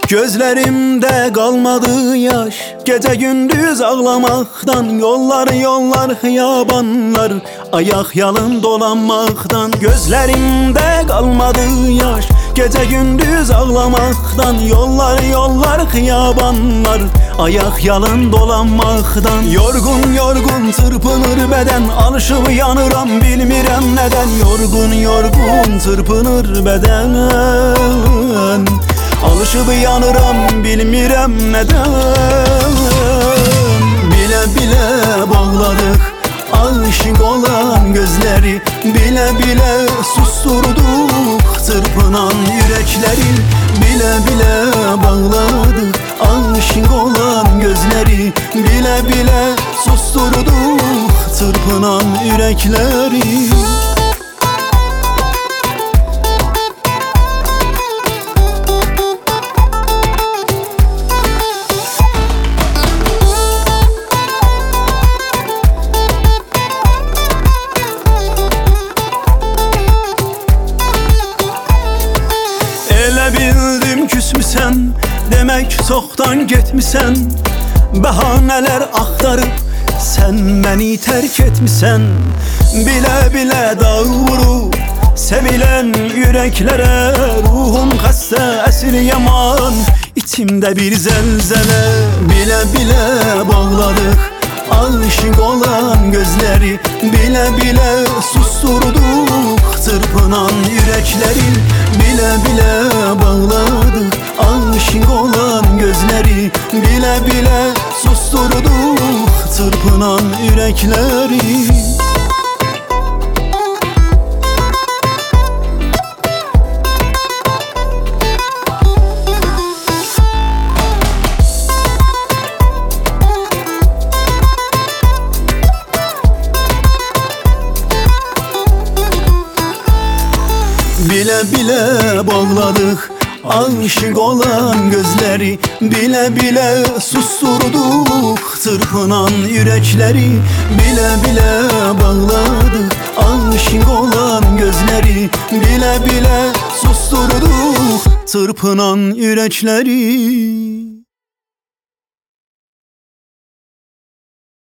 Gözlerimde kalmadı yaş, gece gündüz ağlamaktan. Yollar yollar hıyabanlar, ayak yalın dolanmaktan. Gözlerimde kalmadı yaş, gece gündüz ağlamaktan. Yollar yollar hıyabanlar, ayak yalın dolanmaktan. Yorgun yorgun çırpınır beden, alışıp yanıram bilmirem neden. Yorgun yorgun çırpınır beden, alışıp yanıram bilmirem neden. Bile bile bağladık aşık olan gözleri, bile bile susturduk çırpınan yürekleri. Bile bile bağladık aşık olan gözleri, bile bile susturduk çırpınan yürekleri. Bildim küsmüsən, demek çoktan getmisən. Bahaneler aktarıp sen beni terk etmisən. Bile bile dağ vurup sevilen yüreklere, ruhum xəstə esir yaman, içimde bir zelzele. Bile bile bağladık aşık olan gözleri, bile bile susturduk çırpınan yürekleri. Bile bile bağladık aşık olan gözleri, bile bile susturduk çırpınan yürekleri. Bile bile bağladık aşık olan gözleri, bile bile susturduk çırpınan yürekleri. Bile bile bağladık aşık olan gözleri, bile bile susturduk çırpınan yürekleri.